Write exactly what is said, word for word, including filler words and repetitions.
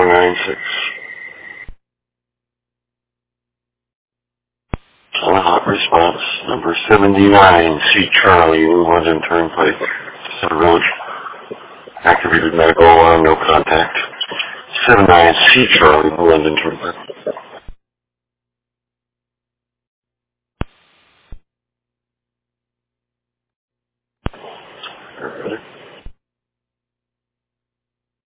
nine six. On a hot response, number seventy-nine, C. Charlie, New London Turnpike, Center Road. Activated medical alarm, no contact. seventy-nine, C. Charlie, New London Turnpike.